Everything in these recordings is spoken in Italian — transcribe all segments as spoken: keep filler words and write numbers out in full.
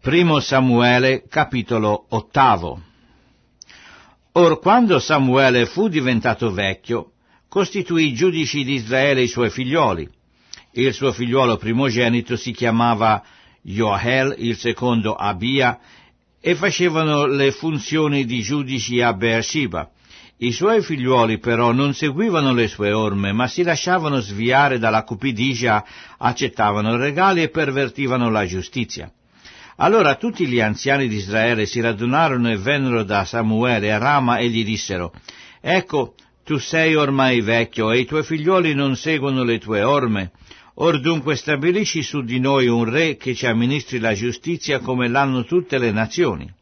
Primo Samuele, capitolo ottavo. Or quando Samuele fu diventato vecchio, costituì giudici di Israele i suoi figlioli. Il suo figliuolo primogenito si chiamava Joel, il secondo Abia, e facevano le funzioni di giudici a Beersheba. I suoi figliuoli però non seguivano le sue orme, ma si lasciavano sviare dalla cupidigia, accettavano regali e pervertivano la giustizia. Allora tutti gli anziani di Israele si radunarono e vennero da Samuele a Rama e gli dissero: «Ecco, tu sei ormai vecchio e i tuoi figlioli non seguono le tue orme. Or dunque stabilisci su di noi un re che ci amministri la giustizia come l'hanno tutte le nazioni».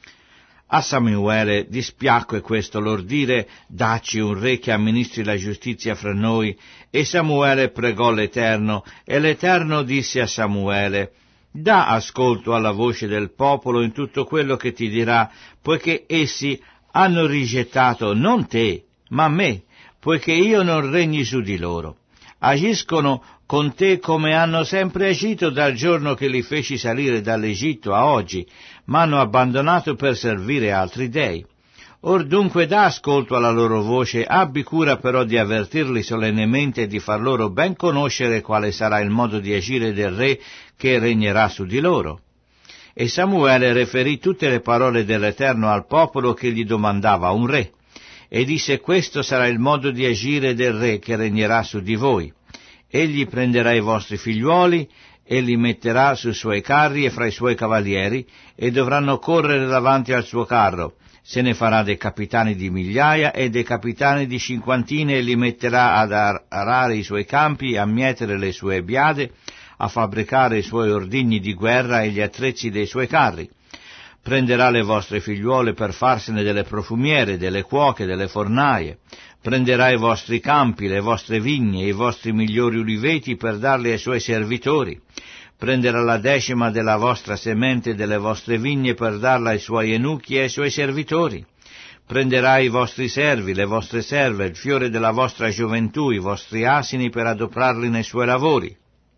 A Samuele dispiacque questo lor dire: «Dacci un re che amministri la giustizia fra noi». E Samuele pregò l'Eterno, e l'Eterno disse a Samuele: «Da ascolto alla voce del popolo in tutto quello che ti dirà, poiché essi hanno rigettato non te, ma me, poiché io non regni su di loro. Agiscono con te come hanno sempre agito dal giorno che li feci salire dall'Egitto a oggi, ma hanno abbandonato per servire altri dei. Or dunque da ascolto alla loro voce, abbi cura però di avvertirli solennemente e di far loro ben conoscere quale sarà il modo di agire del re che regnerà su di loro». E Samuele riferì tutte le parole dell'Eterno al popolo che gli domandava un re, e disse: «Questo sarà il modo di agire del re che regnerà su di voi. Egli prenderà i vostri figliuoli e li metterà sui suoi carri e fra i suoi cavalieri, e dovranno correre davanti al suo carro. Se ne farà dei capitani di migliaia e dei capitani di cinquantine, e li metterà ad arare i suoi campi, a mietere le sue biade, a fabbricare i suoi ordigni di guerra e gli attrezzi dei suoi carri. Prenderà le vostre figliuole per farsene delle profumiere, delle cuoche, delle fornaie. Prenderà i vostri campi, le vostre vigne, i vostri migliori uliveti per darli ai suoi servitori. Prenderà la decima della vostra semente e delle vostre vigne per darla ai suoi eunuchi e ai suoi servitori. Prenderà i vostri servi, le vostre serve, il fiore della vostra gioventù, i vostri asini per adoprarli nei suoi lavori.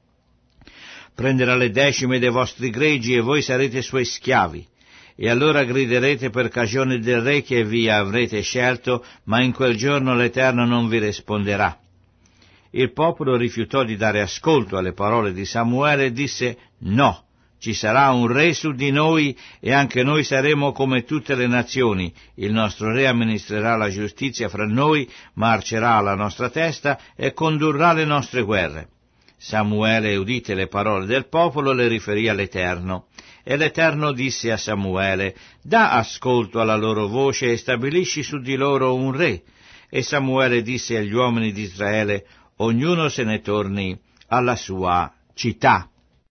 Prenderà le decime dei vostri greggi e voi sarete suoi schiavi. E allora griderete per cagione del re che vi avrete scelto, ma in quel giorno l'Eterno non vi risponderà». Il popolo rifiutò di dare ascolto alle parole di Samuele e disse: «No, ci sarà un re su di noi e anche noi saremo come tutte le nazioni. Il nostro re amministrerà la giustizia fra noi, marcerà alla nostra testa e condurrà le nostre guerre». Samuele, udite le parole del popolo, le riferì all'Eterno. E l'Eterno disse a Samuele: «Da ascolto alla loro voce e stabilisci su di loro un re». E Samuele disse agli uomini di Israele: «Ognuno se ne torni alla sua città».